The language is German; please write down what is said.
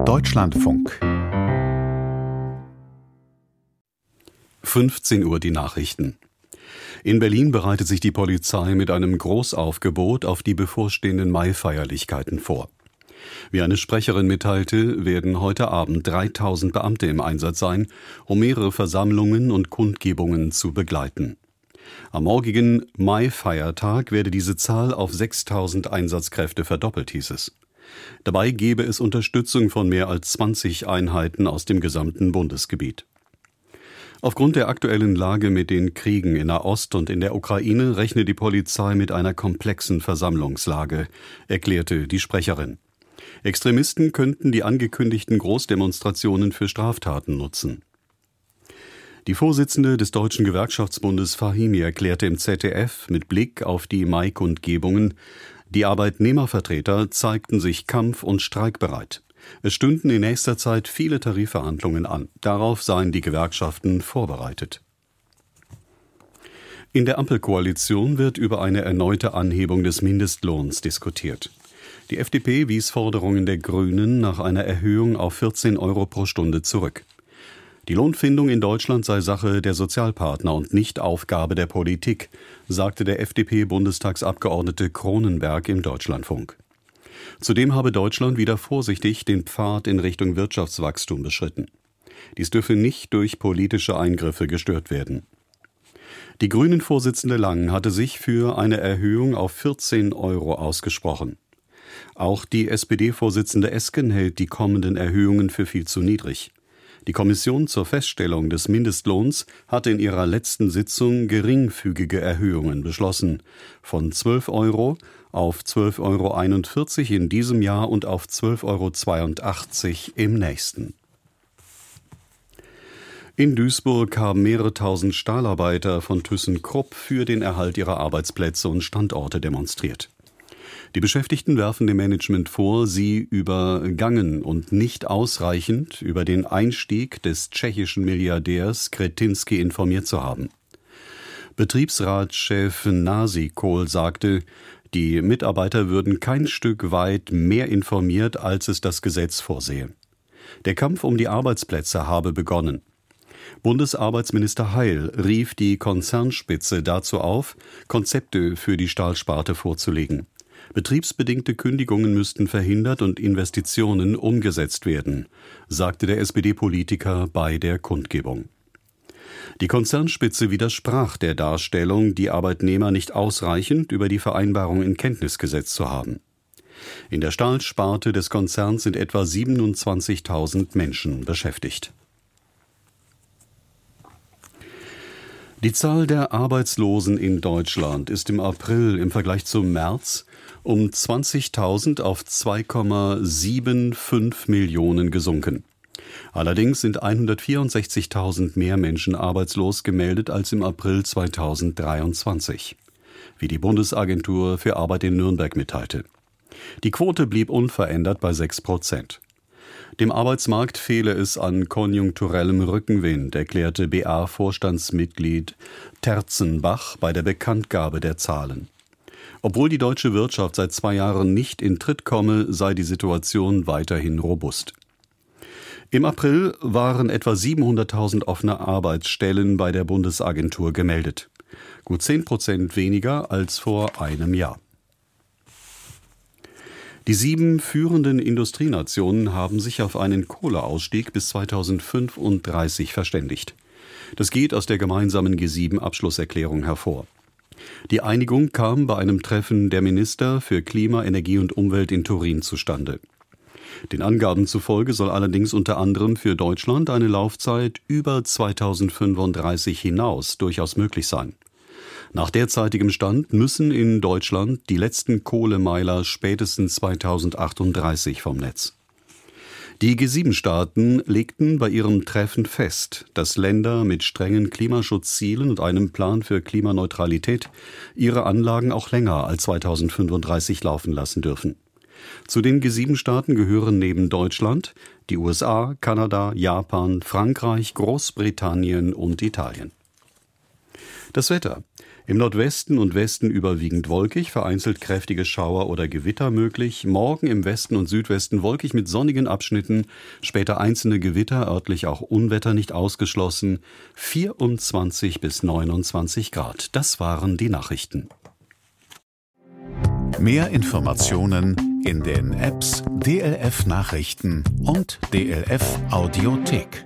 Deutschlandfunk. 15 Uhr die Nachrichten. In Berlin bereitet sich die Polizei mit einem Großaufgebot auf die bevorstehenden Maifeierlichkeiten vor. Wie eine Sprecherin mitteilte, werden heute Abend 3000 Beamte im Einsatz sein, um mehrere Versammlungen und Kundgebungen zu begleiten. Am morgigen Maifeiertag werde diese Zahl auf 6000 Einsatzkräfte verdoppelt, hieß es. Dabei gebe es Unterstützung von mehr als 20 Einheiten aus dem gesamten Bundesgebiet. Aufgrund der aktuellen Lage mit den Kriegen in Nahost und in der Ukraine rechne die Polizei mit einer komplexen Versammlungslage, erklärte die Sprecherin. Extremisten könnten die angekündigten Großdemonstrationen für Straftaten nutzen. Die Vorsitzende des Deutschen Gewerkschaftsbundes Fahimi erklärte im ZDF mit Blick auf die Mai-Kundgebungen, die Arbeitnehmervertreter zeigten sich kampf- und streikbereit. Es stünden in nächster Zeit viele Tarifverhandlungen an. Darauf seien die Gewerkschaften vorbereitet. In der Ampelkoalition wird über eine erneute Anhebung des Mindestlohns diskutiert. Die FDP wies Forderungen der Grünen nach einer Erhöhung auf 14 € pro Stunde zurück. Die Lohnfindung in Deutschland sei Sache der Sozialpartner und nicht Aufgabe der Politik, sagte der FDP-Bundestagsabgeordnete Cronenberg im Deutschlandfunk. Zudem habe Deutschland wieder vorsichtig den Pfad in Richtung Wirtschaftswachstum beschritten. Dies dürfe nicht durch politische Eingriffe gestört werden. Die Grünen-Vorsitzende Lang hatte sich für eine Erhöhung auf 14 € ausgesprochen. Auch die SPD-Vorsitzende Esken hält die kommenden Erhöhungen für viel zu niedrig. Die Kommission zur Feststellung des Mindestlohns hatte in ihrer letzten Sitzung geringfügige Erhöhungen beschlossen. Von 12 € auf 12,41 € in diesem Jahr und auf 12,82 € im nächsten. In Duisburg haben mehrere tausend Stahlarbeiter von ThyssenKrupp für den Erhalt ihrer Arbeitsplätze und Standorte demonstriert. Die Beschäftigten werfen dem Management vor, sie übergangen und nicht ausreichend über den Einstieg des tschechischen Milliardärs Křetínský informiert zu haben. Betriebsratschef Nasi Kohl sagte, die Mitarbeiter würden kein Stück weit mehr informiert, als es das Gesetz vorsehe. Der Kampf um die Arbeitsplätze habe begonnen. Bundesarbeitsminister Heil rief die Konzernspitze dazu auf, Konzepte für die Stahlsparte vorzulegen. Betriebsbedingte Kündigungen müssten verhindert und Investitionen umgesetzt werden, sagte der SPD-Politiker bei der Kundgebung. Die Konzernspitze widersprach der Darstellung, die Arbeitnehmer nicht ausreichend über die Vereinbarung in Kenntnis gesetzt zu haben. In der Stahlsparte des Konzerns sind etwa 27.000 Menschen beschäftigt. Die Zahl der Arbeitslosen in Deutschland ist im April im Vergleich zum März um 20.000 auf 2,75 Millionen gesunken. Allerdings sind 164.000 mehr Menschen arbeitslos gemeldet als im April 2023, wie die Bundesagentur für Arbeit in Nürnberg mitteilte. Die Quote blieb unverändert bei 6%. Dem Arbeitsmarkt fehle es an konjunkturellem Rückenwind, erklärte BA-Vorstandsmitglied Terzenbach bei der Bekanntgabe der Zahlen. Obwohl die deutsche Wirtschaft seit 2 Jahren nicht in Tritt komme, sei die Situation weiterhin robust. Im April waren etwa 700.000 offene Arbeitsstellen bei der Bundesagentur gemeldet. Gut 10% weniger als vor einem Jahr. Die 7 führenden Industrienationen haben sich auf einen Kohleausstieg bis 2035 verständigt. Das geht aus der gemeinsamen G7-Abschlusserklärung hervor. Die Einigung kam bei einem Treffen der Minister für Klima, Energie und Umwelt in Turin zustande. Den Angaben zufolge soll allerdings unter anderem für Deutschland eine Laufzeit über 2035 hinaus durchaus möglich sein. Nach derzeitigem Stand müssen in Deutschland die letzten Kohlemeiler spätestens 2038 vom Netz. Die G7-Staaten legten bei ihrem Treffen fest, dass Länder mit strengen Klimaschutzzielen und einem Plan für Klimaneutralität ihre Anlagen auch länger als 2035 laufen lassen dürfen. Zu den G7-Staaten gehören neben Deutschland die USA, Kanada, Japan, Frankreich, Großbritannien und Italien. Das Wetter. Im Nordwesten und Westen überwiegend wolkig, vereinzelt kräftige Schauer oder Gewitter möglich. Morgen im Westen und Südwesten wolkig mit sonnigen Abschnitten, später einzelne Gewitter, örtlich auch Unwetter nicht ausgeschlossen. 24 bis 29 Grad. Das waren die Nachrichten. Mehr Informationen in den Apps DLF Nachrichten und DLF Audiothek.